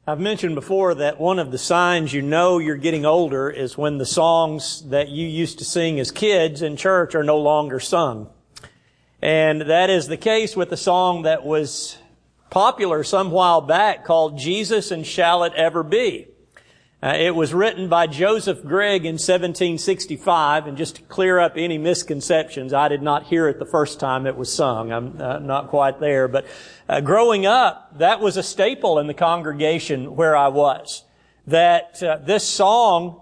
I've mentioned before that one of the signs you know you're getting older is when the songs that you used to sing as kids in church are no longer sung. And that is the case with the song that was popular some while back called Jesus and Shall It Ever Be. It was written by Joseph Grigg in 1765, and just to clear up any misconceptions, I did not hear it the first time it was sung. I'm not quite there, but growing up, that was a staple in the congregation where I was. That this song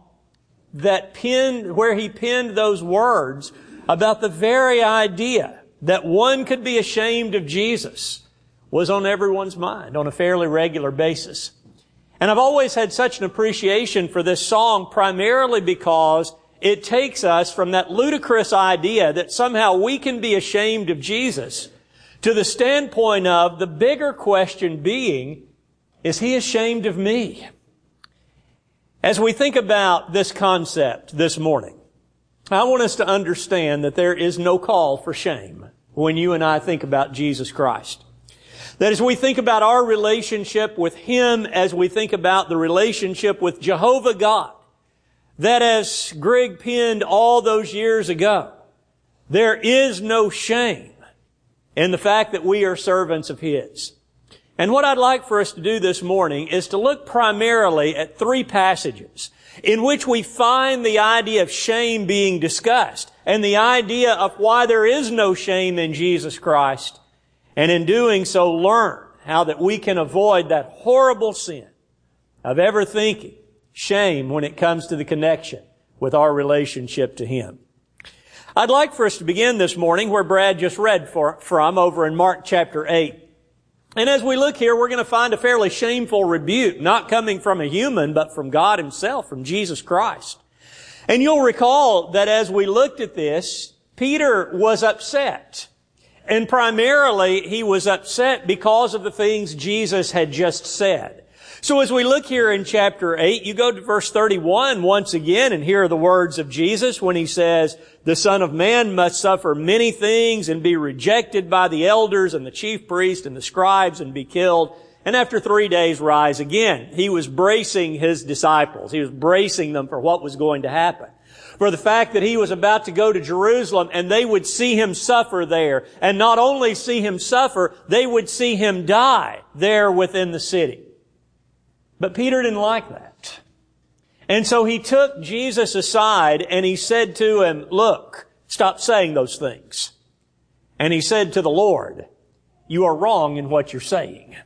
where he penned those words about the very idea that one could be ashamed of Jesus was on everyone's mind on a fairly regular basis. And I've always had such an appreciation for this song primarily because it takes us from that ludicrous idea that somehow we can be ashamed of Jesus to the standpoint of the bigger question being, is He ashamed of me? As we think about this concept this morning, I want us to understand that there is no call for shame when you and I think about Jesus Christ. That as we think about our relationship with Him, as we think about the relationship with Jehovah God, that as Grigg penned all those years ago, there is no shame in the fact that we are servants of His. And what I'd like for us to do this morning is to look primarily at three passages in which we find the idea of shame being discussed and the idea of why there is no shame in Jesus Christ. And in doing so, learn how that we can avoid that horrible sin of ever thinking shame when it comes to the connection with our relationship to Him. I'd like for us to begin this morning where Brad just read from over in Mark chapter 8. And as we look here, we're going to find a fairly shameful rebuke, not coming from a human, but from God Himself, from Jesus Christ. And you'll recall that as we looked at this, Peter was upset. And primarily, he was upset because of the things Jesus had just said. So as we look here in chapter 8, you go to verse 31 once again and hear the words of Jesus when He says, "The Son of Man must suffer many things and be rejected by the elders and the chief priests and the scribes and be killed, and after 3 days rise again." He was bracing His disciples. He was bracing them for what was going to happen. For the fact that He was about to go to Jerusalem and they would see Him suffer there. And not only see Him suffer, they would see Him die there within the city. But Peter didn't like that. And so he took Jesus aside and he said to him, "Look, stop saying those things." And he said to the Lord, "You are wrong in what you're saying."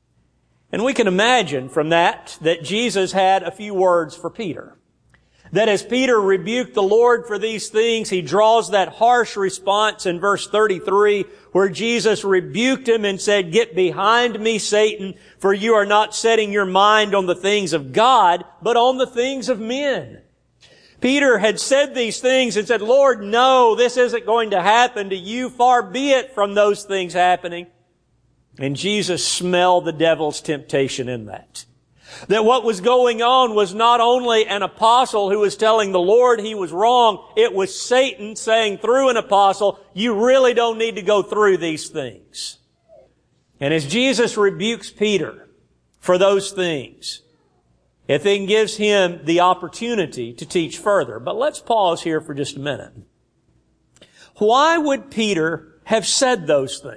And we can imagine from that Jesus had a few words for Peter. That as Peter rebuked the Lord for these things, he draws that harsh response in verse 33 where Jesus rebuked him and said, "Get behind me, Satan, for you are not setting your mind on the things of God, but on the things of men." Peter had said these things and said, "Lord, no, this isn't going to happen to you. Far be it from those things happening." And Jesus smelled the devil's temptation in that. That what was going on was not only an apostle who was telling the Lord he was wrong, it was Satan saying through an apostle, "You really don't need to go through these things." And as Jesus rebukes Peter for those things, it then gives him the opportunity to teach further. But let's pause here for just a minute. Why would Peter have said those things?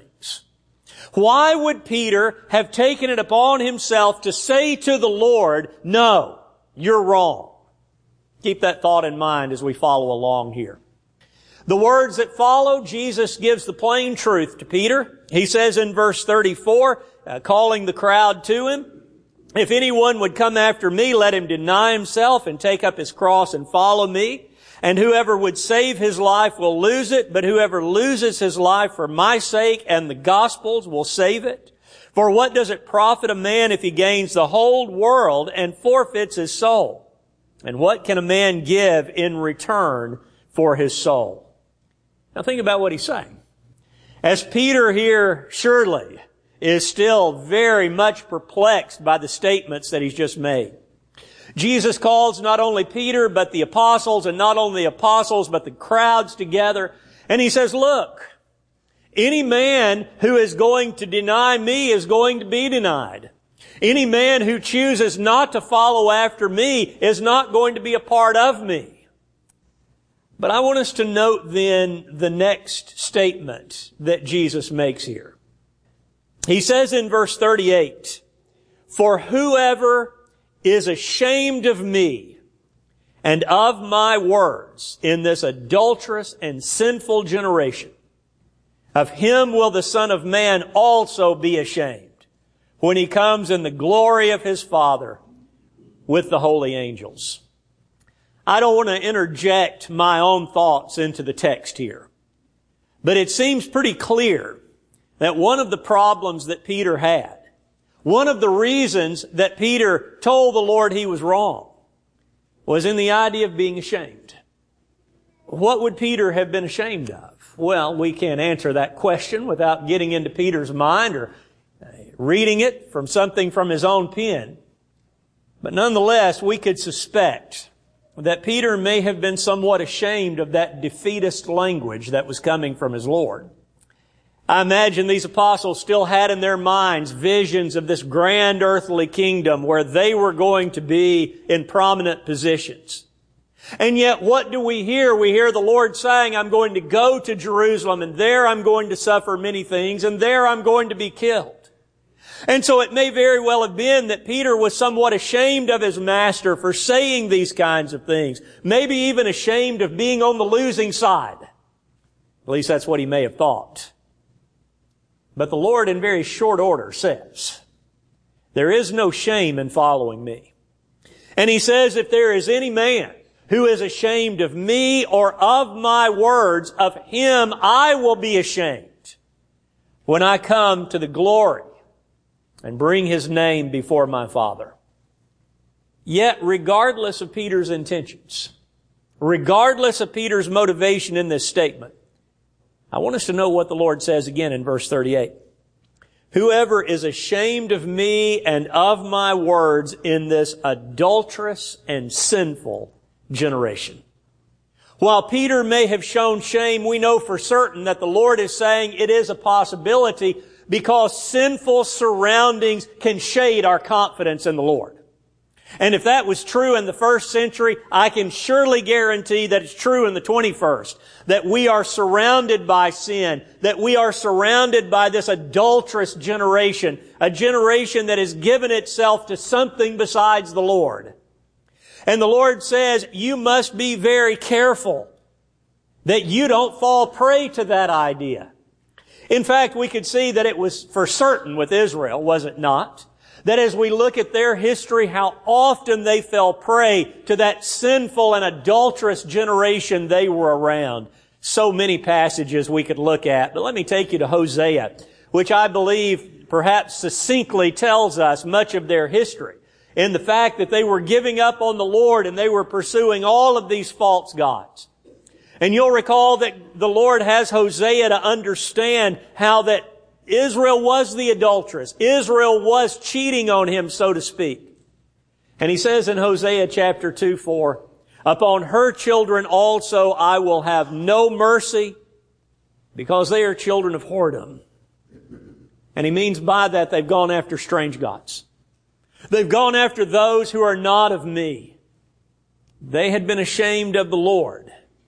Why would Peter have taken it upon himself to say to the Lord, "No, you're wrong"? Keep that thought in mind as we follow along here. The words that follow, Jesus gives the plain truth to Peter. He says in verse 34, calling the crowd to Him, "If anyone would come after me, let him deny himself and take up his cross and follow me. And whoever would save his life will lose it, but whoever loses his life for my sake and the gospel's will save it. For what does it profit a man if he gains the whole world and forfeits his soul? And what can a man give in return for his soul?" Now think about what he's saying. As Peter here surely is still very much perplexed by the statements that he's just made. Jesus calls not only Peter, but the apostles, and not only the apostles, but the crowds together. And He says, "Look, any man who is going to deny me is going to be denied. Any man who chooses not to follow after me is not going to be a part of me. But I want us to note then the next statement that Jesus makes here. He says in verse 38, "For whoever is ashamed of me and of my words in this adulterous and sinful generation, of him will the Son of Man also be ashamed when he comes in the glory of his Father with the holy angels." I don't want to interject my own thoughts into the text here, but it seems pretty clear that one of the problems that Peter had, one of the reasons that Peter told the Lord he was wrong, was in the idea of being ashamed. What would Peter have been ashamed of? Well, we can't answer that question without getting into Peter's mind or reading it from something from his own pen. But nonetheless, we could suspect that Peter may have been somewhat ashamed of that defeatist language that was coming from his Lord. I imagine these apostles still had in their minds visions of this grand earthly kingdom where they were going to be in prominent positions. And yet, what do we hear? We hear the Lord saying, "I'm going to go to Jerusalem, and there I'm going to suffer many things, and there I'm going to be killed." And so it may very well have been that Peter was somewhat ashamed of his master for saying these kinds of things. Maybe even ashamed of being on the losing side. At least that's what he may have thought. But the Lord in very short order says, there is no shame in following me. And He says, if there is any man who is ashamed of me or of my words, of him I will be ashamed when I come to the glory and bring his name before my Father. Yet, regardless of Peter's intentions, regardless of Peter's motivation in this statement, I want us to know what the Lord says again in verse 38. Whoever is ashamed of me and of my words in this adulterous and sinful generation. While Peter may have shown shame, we know for certain that the Lord is saying it is a possibility, because sinful surroundings can shade our confidence in the Lord. And if that was true in the first century, I can surely guarantee that it's true in the 21st. That we are surrounded by sin. That we are surrounded by this adulterous generation. A generation that has given itself to something besides the Lord. And the Lord says, you must be very careful that you don't fall prey to that idea. In fact, we could see that it was for certain with Israel, was it not? That as we look at their history, how often they fell prey to that sinful and adulterous generation they were around. So many passages we could look at. But let me take you to Hosea, which I believe perhaps succinctly tells us much of their history, in the fact that they were giving up on the Lord and they were pursuing all of these false gods. And you'll recall that the Lord has Hosea to understand how that Israel was the adulteress. Israel was cheating on Him, so to speak. And He says in Hosea chapter 2:4, upon her children also I will have no mercy, because they are children of whoredom. And He means by that they've gone after strange gods. They've gone after those who are not of me. They had been ashamed of the Lord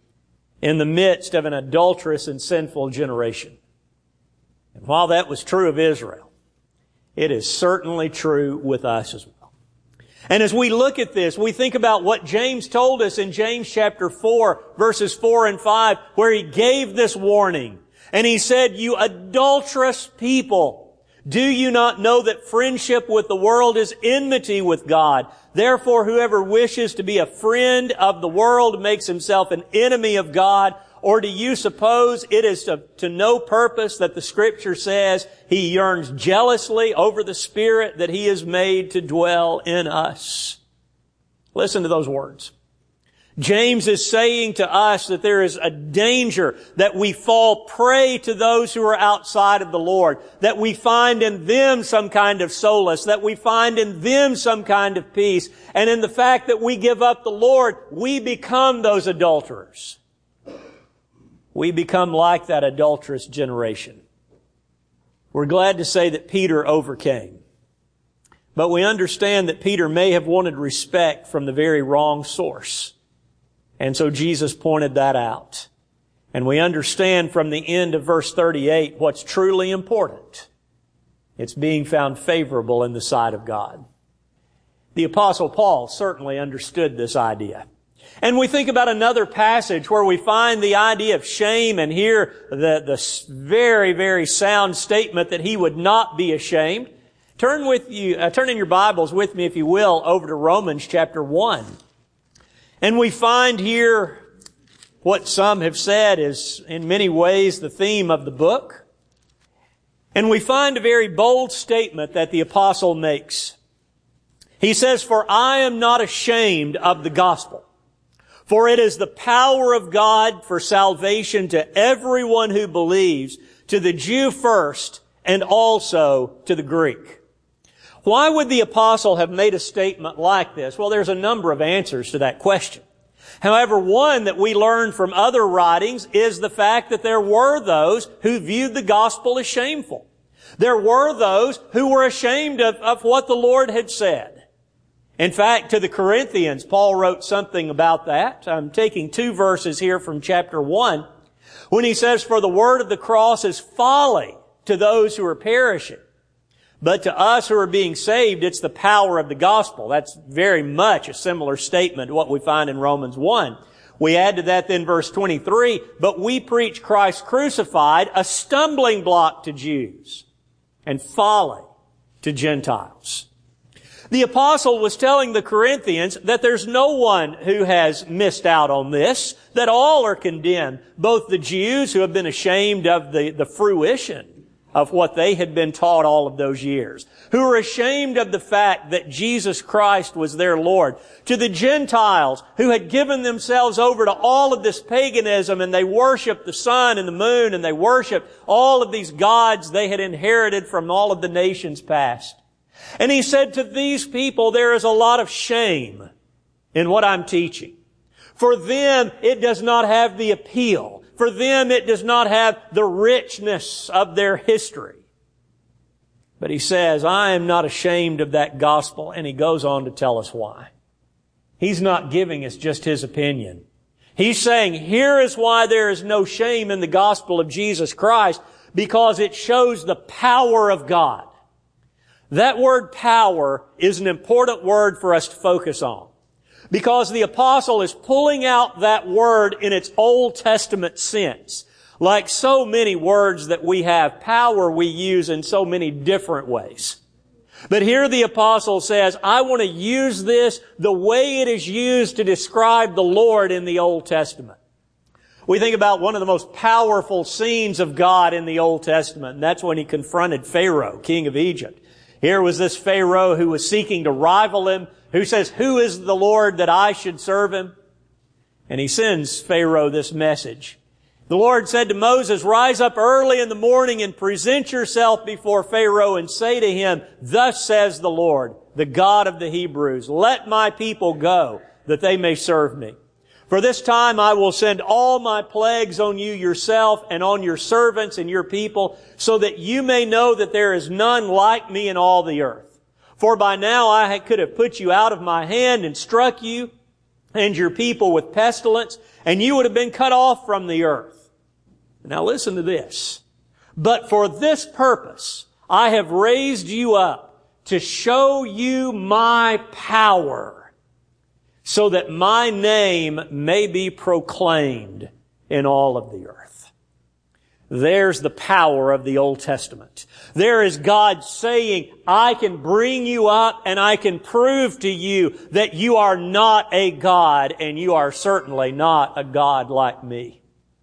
in the midst of an adulterous and sinful generation. And while that was true of Israel, it is certainly true with us as well. And as we look at this, we think about what James told us in James chapter 4, verses 4 and 5, where he gave this warning. And he said, you adulterous people, do you not know that friendship with the world is enmity with God? Therefore, whoever wishes to be a friend of the world makes himself an enemy of God. Or do you suppose it is to no purpose that the Scripture says He yearns jealously over the Spirit that He has made to dwell in us? Listen to those words. James is saying to us that there is a danger that we fall prey to those who are outside of the Lord, that we find in them some kind of solace, that we find in them some kind of peace, and in the fact that we give up the Lord, we become those adulterers. We become like that adulterous generation. We're glad to say that Peter overcame. But we understand that Peter may have wanted respect from the very wrong source. And so Jesus pointed that out. And we understand from the end of verse 38 what's truly important. It's being found favorable in the sight of God. The Apostle Paul certainly understood this idea. And we think about another passage where we find the idea of shame and hear the very, very sound statement that he would not be ashamed. Turn in your Bibles with me, if you will, over to Romans chapter 1. And we find here what some have said is in many ways the theme of the book. And we find a very bold statement that the apostle makes. He says, "For I am not ashamed of the gospel, for it is the power of God for salvation to everyone who believes, to the Jew first and also to the Greek." Why would the apostle have made a statement like this? Well, there's a number of answers to that question. However, one that we learn from other writings is the fact that there were those who viewed the gospel as shameful. There were those who were ashamed of what the Lord had said. In fact, to the Corinthians, Paul wrote something about that. I'm taking 2 verses here from chapter 1, when he says, "For the word of the cross is folly to those who are perishing. But to us who are being saved, it's the power of the gospel." That's very much a similar statement to what we find in Romans 1. We add to that then verse 23, "But we preach Christ crucified, a stumbling block to Jews and folly to Gentiles." The apostle was telling the Corinthians that there's no one who has missed out on this, that all are condemned, both the Jews who have been ashamed of the fruition of what they had been taught all of those years, who are ashamed of the fact that Jesus Christ was their Lord, to the Gentiles who had given themselves over to all of this paganism, and they worshiped the sun and the moon, and they worshiped all of these gods they had inherited from all of the nations past. And he said, to these people, there is a lot of shame in what I'm teaching. For them, it does not have the appeal. For them, it does not have the richness of their history. But he says, I am not ashamed of that gospel. And he goes on to tell us why. He's not giving us just his opinion. He's saying, here is why there is no shame in the gospel of Jesus Christ, because it shows the power of God. That word power is an important word for us to focus on, because the apostle is pulling out that word in its Old Testament sense. Like so many words that we have, power we use in so many different ways. But here the apostle says, I want to use this the way it is used to describe the Lord in the Old Testament. We think about one of the most powerful scenes of God in the Old Testament, and that's when he confronted Pharaoh, king of Egypt. Here was this Pharaoh who was seeking to rival him, who says, who is the Lord that I should serve him? And he sends Pharaoh this message. The Lord said to Moses, rise up early in the morning and present yourself before Pharaoh and say to him, thus says the Lord, the God of the Hebrews, let my people go, that they may serve me. For this time I will send all my plagues on you yourself and on your servants and your people, so that you may know that there is none like me in all the earth. For by now I could have put you out of my hand and struck you and your people with pestilence, and you would have been cut off from the earth. Now listen to this. But for this purpose I have raised you up, to show you my power, so that my name may be proclaimed in all of the earth. There's the power of the Old Testament. There is God saying, I can bring you up and I can prove to you that you are not a God, and you are certainly not a God like me.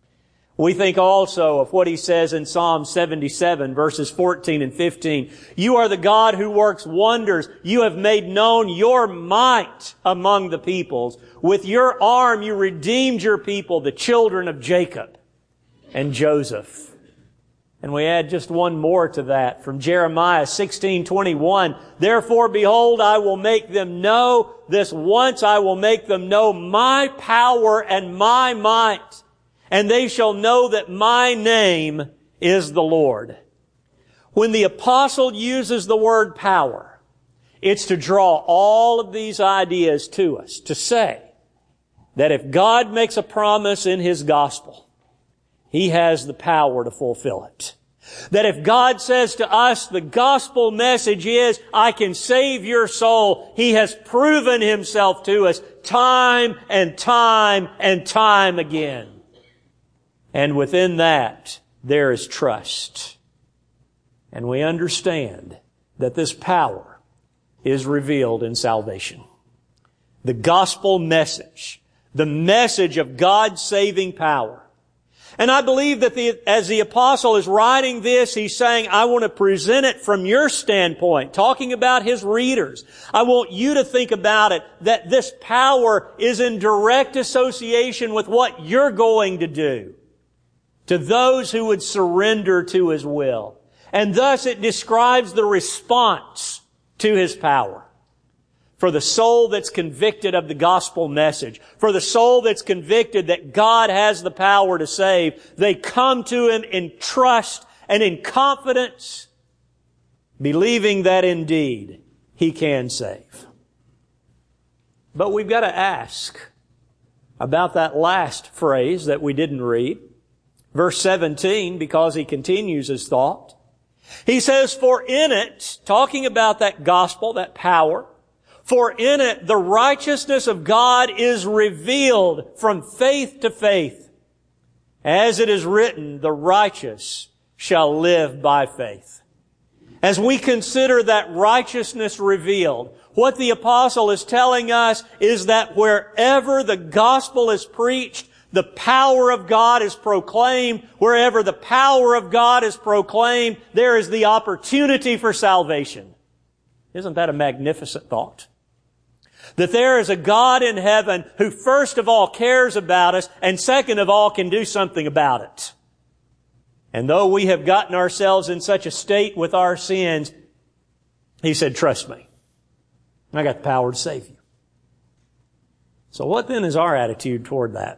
We think also of what he says in Psalm 77, verses 14 and 15. You are the God who works wonders. You have made known your might among the peoples. With your arm you redeemed your people, the children of Jacob and Joseph. And we add just one more to that from Jeremiah 16:21. Therefore, behold, I will make them know, this once I will make them know my power and my might. And they shall know that my name is the Lord. When the apostle uses the word power, It's to draw all of these ideas to us, to say that if God makes a promise in His gospel, He has the power to fulfill it. That if God says to us, the gospel message is, I can save your soul, He has proven Himself to us time and time and time again. And within that, there is trust. And we understand that this power is revealed in salvation. The gospel message, the message of God's saving power. And I believe that as the apostle is writing this, he's saying, I want to present it from your standpoint, talking about his readers. I want you to think about it, that this power is in direct association with what you're going to do to those who would surrender to His will. And thus it describes the response to His power. For the soul that's convicted of the gospel message, for the soul that's convicted that God has the power to save, they come to Him in trust and in confidence, believing that indeed He can save. But we've got to ask about that last phrase that we didn't read. Verse 17, because he continues his thought. He says, for in it, talking about that gospel, that power, for in it the righteousness of God is revealed from faith to faith. As it is written, the righteous shall live by faith. As we consider that righteousness revealed, what the apostle is telling us is that wherever the gospel is preached, the power of God is proclaimed. Wherever the power of God is proclaimed, there is the opportunity for salvation. Isn't that a magnificent thought? That there is a God in heaven who first of all cares about us and second of all can do something about it. And though we have gotten ourselves in such a state with our sins, He said, trust me. I got the power to save you. So what then is our attitude toward that?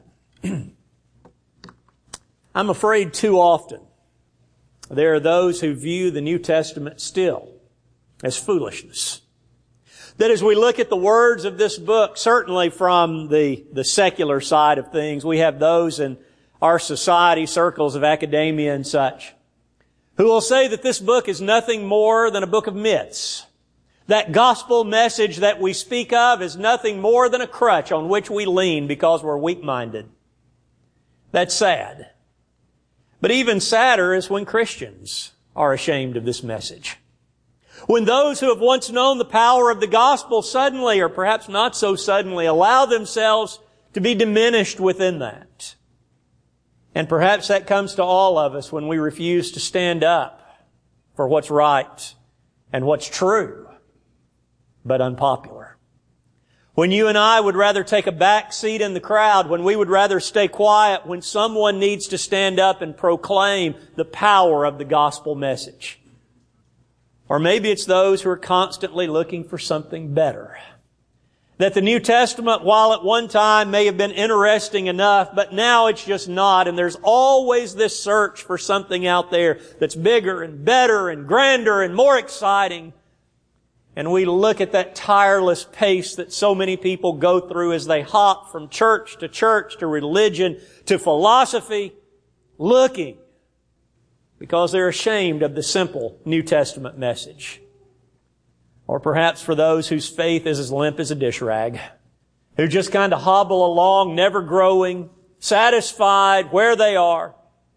I'm afraid too often there are those who view the New Testament still as foolishness. That as we look at the words of this book, certainly from the secular side of things, we have those in our society, circles of academia and such, who will say that this book is nothing more than a book of myths. That gospel message that we speak of is nothing more than a crutch on which we lean because we're weak-minded. That's sad. But even sadder is when Christians are ashamed of this message. When those who have once known the power of the gospel suddenly, or perhaps not so suddenly, allow themselves to be diminished within that. And perhaps that comes to all of us when we refuse to stand up for what's right and what's true, but unpopular. When you and I would rather take a back seat in the crowd, when we would rather stay quiet, when someone needs to stand up and proclaim the power of the gospel message. Or maybe it's those who are constantly looking for something better. That the New Testament, while at one time may have been interesting enough, but now it's just not, and there's always this search for something out there that's bigger and better and grander and more exciting. And we look at that tireless pace that so many people go through as they hop from church to religion to philosophy, looking because they're ashamed of the simple New Testament message. Or perhaps for those whose faith is as limp as a dish rag, who just kind of hobble along, never growing, satisfied where they are.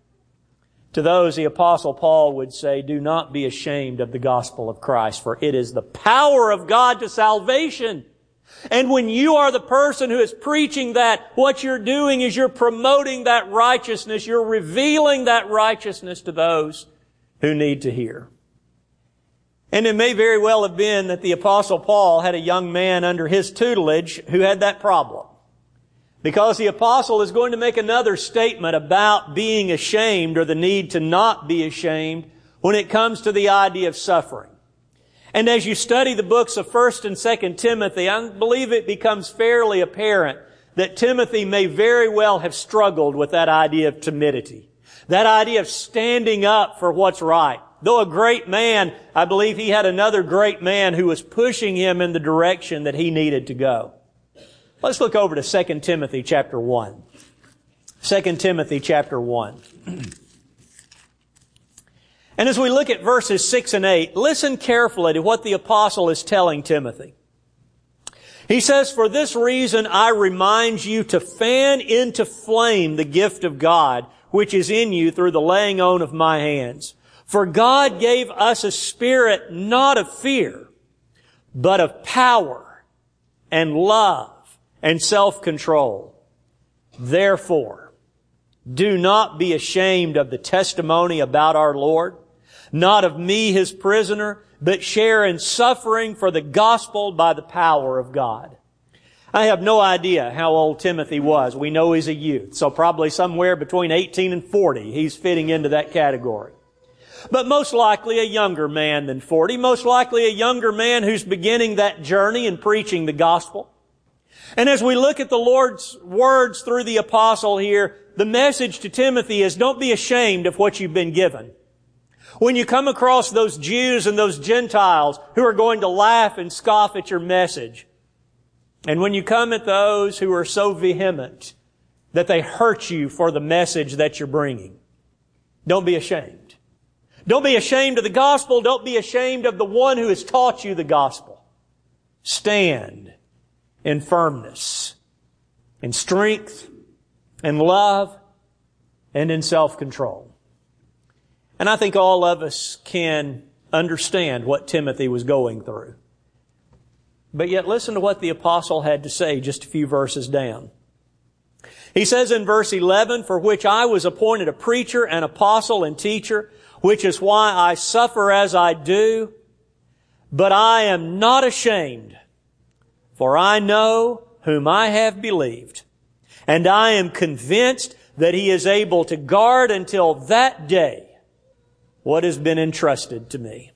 To those, the Apostle Paul would say, do not be ashamed of the gospel of Christ, for it is the power of God to salvation. And when you are the person who is preaching that, what you're doing is you're promoting that righteousness. You're revealing that righteousness to those who need to hear. And it may very well have been that the Apostle Paul had a young man under his tutelage who had that problem. Because the apostle is going to make another statement about being ashamed or the need to not be ashamed when it comes to the idea of suffering. And as you study the books of 1st and 2nd Timothy, I believe it becomes fairly apparent that Timothy may very well have struggled with that idea of timidity. That idea of standing up for what's right. Though a great man, I believe he had another great man who was pushing him in the direction that he needed to go. Let's look over to 2 Timothy chapter 1. 2 Timothy chapter 1. And as we look at verses 6 and 8, listen carefully to what the apostle is telling Timothy. He says, "For this reason I remind you to fan into flame the gift of God, which is in you through the laying on of my hands. For God gave us a spirit not of fear, but of power and love and self-control. Therefore, do not be ashamed of the testimony about our Lord, not of me, His prisoner, but share in suffering for the gospel by the power of God." I have no idea how old Timothy was. We know he's a youth, so probably somewhere between 18 and 40. He's fitting into that category. But most likely a younger man than 40, most likely a younger man who's beginning that journey in preaching the gospel. And as we look at the Lord's words through the apostle here, the message to Timothy is don't be ashamed of what you've been given. When you come across those Jews and those Gentiles who are going to laugh and scoff at your message, and when you come at those who are so vehement that they hurt you for the message that you're bringing, don't be ashamed. Don't be ashamed of the gospel. Don't be ashamed of the one who has taught you the gospel. Stand in firmness, in strength, in love, and in self-control. And I think all of us can understand what Timothy was going through. But yet listen to what the apostle had to say just a few verses down. He says in verse 11, "For which I was appointed a preacher, an apostle, and teacher, which is why I suffer as I do. But I am not ashamed, for I know whom I have believed, and I am convinced that He is able to guard until that day what has been entrusted to me."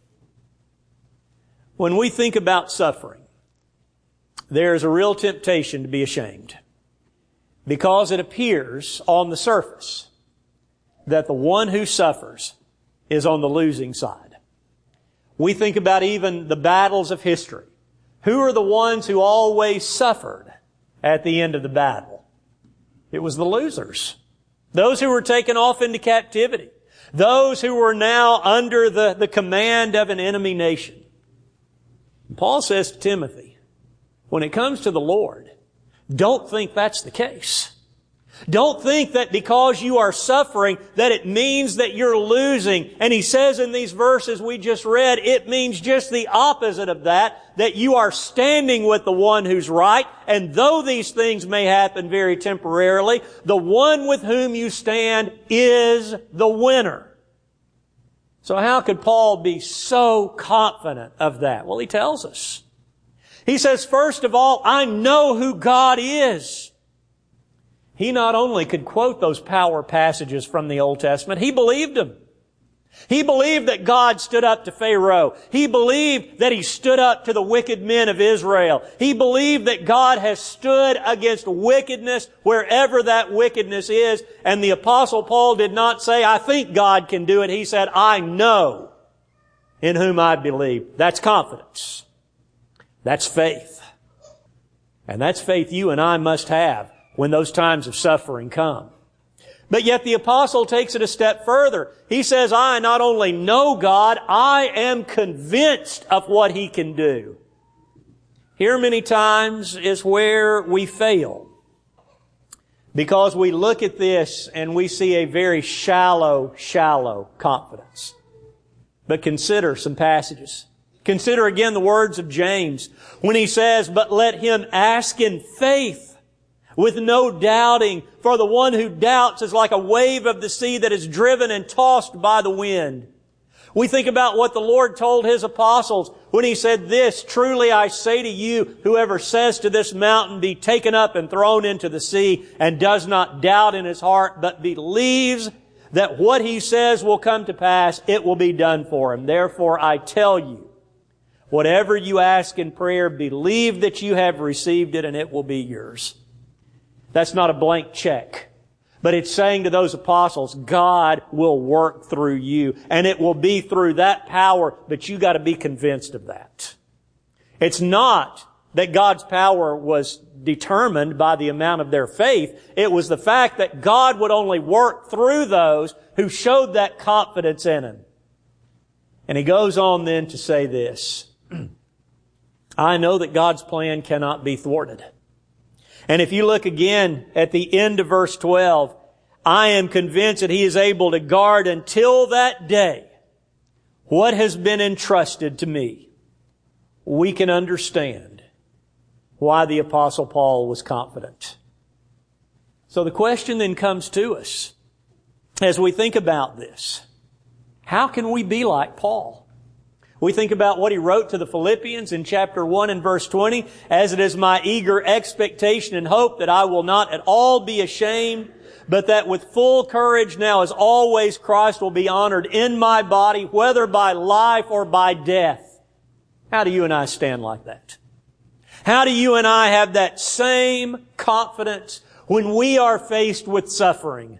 When we think about suffering, there is a real temptation to be ashamed, because it appears on the surface that the one who suffers is on the losing side. We think about even the battles of history. Who are the ones who always suffered at the end of the battle? It was the losers. Those who were taken off into captivity. Those who were now under the command of an enemy nation. And Paul says to Timothy, when it comes to the Lord, don't think that's the case. Don't think that because you are suffering that it means that you're losing. And he says in these verses we just read, it means just the opposite of that you are standing with the one who's right. And though these things may happen very temporarily, the one with whom you stand is the winner. So how could Paul be so confident of that? Well, he tells us. He says, first of all, I know who God is. He not only could quote those power passages from the Old Testament, he believed them. He believed that God stood up to Pharaoh. He believed that He stood up to the wicked men of Israel. He believed that God has stood against wickedness wherever that wickedness is. And the Apostle Paul did not say, I think God can do it. He said, I know in whom I believe. That's confidence. That's faith. And that's faith you and I must have when those times of suffering come. But yet the apostle takes it a step further. He says, I not only know God, I am convinced of what He can do. Here many times is where we fail. Because we look at this and we see a very shallow confidence. But consider some passages. Consider again the words of James when he says, but let him ask in faith, with no doubting, for the one who doubts is like a wave of the sea that is driven and tossed by the wind. We think about what the Lord told His apostles when He said this, truly I say to you, whoever says to this mountain, be taken up and thrown into the sea, and does not doubt in his heart, but believes that what he says will come to pass, it will be done for him. Therefore I tell you, whatever you ask in prayer, believe that you have received it and it will be yours. That's not a blank check. But it's saying to those apostles, God will work through you. And it will be through that power, but you got to be convinced of that. It's not that God's power was determined by the amount of their faith. It was the fact that God would only work through those who showed that confidence in Him. And He goes on then to say this, I know that God's plan cannot be thwarted. And if you look again at the end of verse 12, I am convinced that He is able to guard until that day what has been entrusted to me. We can understand why the Apostle Paul was confident. So the question then comes to us as we think about this. How can we be like Paul? We think about what he wrote to the Philippians in chapter 1 and verse 20. As it is my eager expectation and hope that I will not at all be ashamed, but that with full courage now as always Christ will be honored in my body, whether by life or by death. How do you and I stand like that? How do you and I have that same confidence when we are faced with suffering?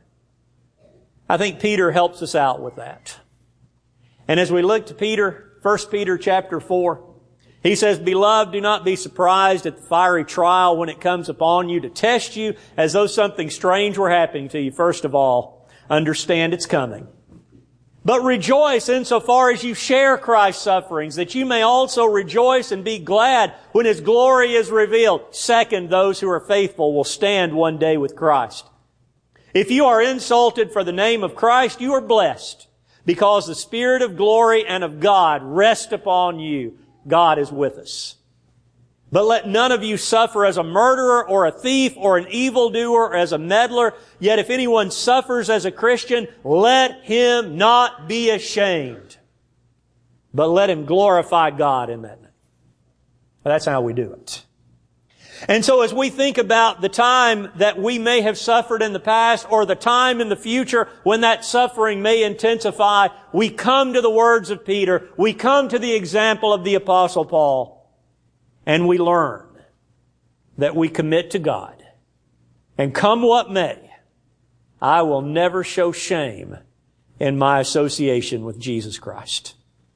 I think Peter helps us out with that. And as we look to Peter, 1 Peter chapter 4, he says, Beloved, do not be surprised at the fiery trial when it comes upon you to test you as though something strange were happening to you. First of all, understand it's coming. But rejoice insofar as you share Christ's sufferings, that you may also rejoice and be glad when His glory is revealed. Second, those who are faithful will stand one day with Christ. If you are insulted for the name of Christ, you are blessed, because the Spirit of glory and of God rest upon you. God is with us. But let none of you suffer as a murderer or a thief or an evildoer or as a meddler. Yet if anyone suffers as a Christian, let him not be ashamed, but let him glorify God in that. That's how we do it. And so as we think about the time that we may have suffered in the past or the time in the future when that suffering may intensify, we come to the words of Peter, we come to the example of the Apostle Paul, and we learn that we commit to God. And come what may, I will never show shame in my association with Jesus Christ.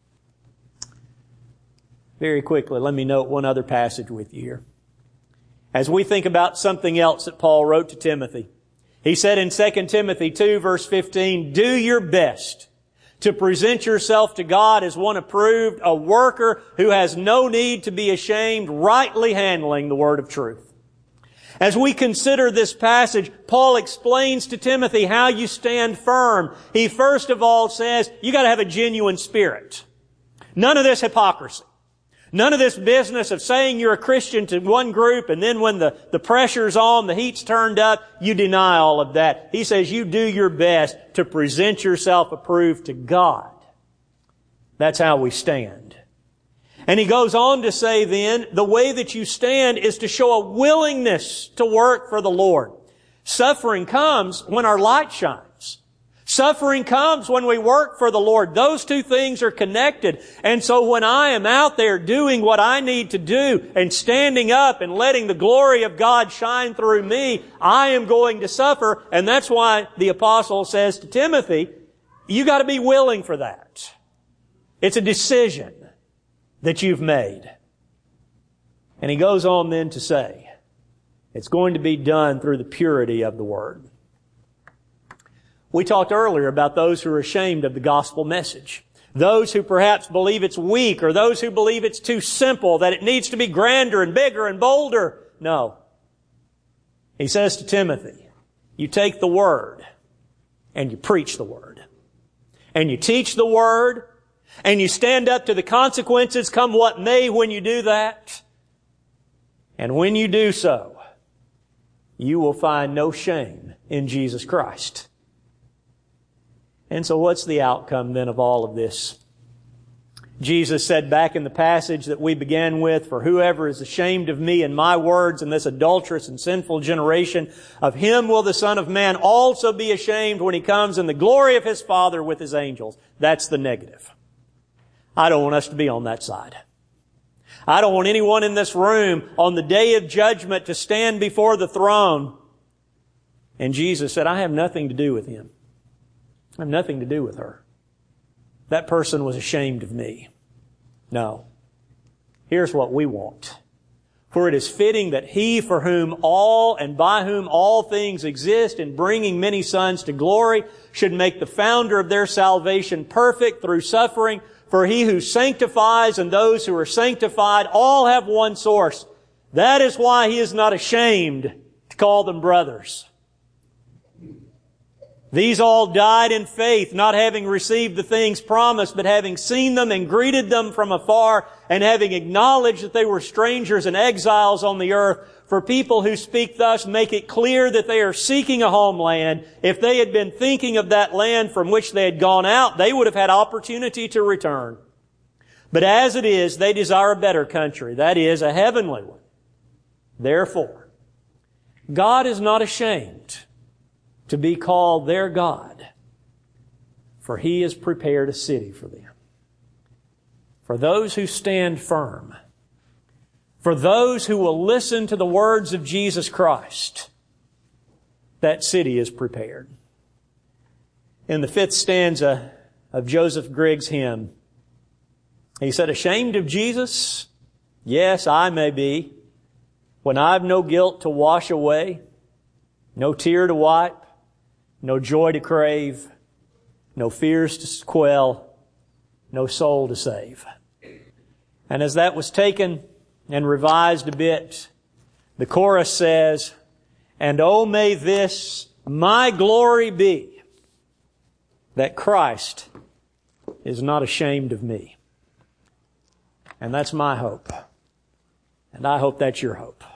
Very quickly, let me note one other passage with you here. As we think about something else that Paul wrote to Timothy, he said in 2 Timothy 2 verse 15, Do your best to present yourself to God as one approved, a worker who has no need to be ashamed, rightly handling the word of truth. As we consider this passage, Paul explains to Timothy how you stand firm. He first of all says, you got to have a genuine spirit. None of this hypocrisy. None of this business of saying you're a Christian to one group and then when the pressure's on, the heat's turned up, you deny all of that. He says you do your best to present yourself approved to God. That's how we stand. And he goes on to say then, the way that you stand is to show a willingness to work for the Lord. Suffering comes when our light shines. Suffering comes when we work for the Lord. Those two things are connected. And so when I am out there doing what I need to do and standing up and letting the glory of God shine through me, I am going to suffer. And that's why the apostle says to Timothy, you got to be willing for that. It's a decision that you've made. And he goes on then to say, it's going to be done through the purity of the Word. We talked earlier about those who are ashamed of the gospel message. Those who perhaps believe it's weak, or those who believe it's too simple, that it needs to be grander and bigger and bolder. No. He says to Timothy, you take the Word and you preach the Word. And you teach the Word and you stand up to the consequences, come what may, when you do that. And when you do so, you will find no shame in Jesus Christ. And so what's the outcome then of all of this? Jesus said back in the passage that we began with, for whoever is ashamed of me and my words in this adulterous and sinful generation, of him will the Son of Man also be ashamed when He comes in the glory of His Father with His angels. That's the negative. I don't want us to be on that side. I don't want anyone in this room on the day of judgment to stand before the throne And Jesus said, I have nothing to do with him. I have nothing to do with her. That person was ashamed of me. No. Here's what we want. For it is fitting that he for whom all and by whom all things exist in bringing many sons to glory should make the founder of their salvation perfect through suffering. For he who sanctifies and those who are sanctified all have one source. That is why he is not ashamed to call them brothers. These all died in faith, not having received the things promised, but having seen them and greeted them from afar, and having acknowledged that they were strangers and exiles on the earth. For people who speak thus make it clear that they are seeking a homeland. If they had been thinking of that land from which they had gone out, they would have had opportunity to return. But as it is, they desire a better country, that is, a heavenly one. Therefore, God is not ashamed to be called their God, for He has prepared a city for them. For those who stand firm, for those who will listen to the words of Jesus Christ, that city is prepared. In the 5th stanza of Joseph Griggs' hymn, he said, ashamed of Jesus? Yes, I may be, when I've no guilt to wash away, no tear to wipe, no joy to crave, no fears to quell, no soul to save. And as that was taken and revised a bit, the chorus says, and oh, may this my glory be, that Christ is not ashamed of me. And that's my hope. And I hope that's your hope.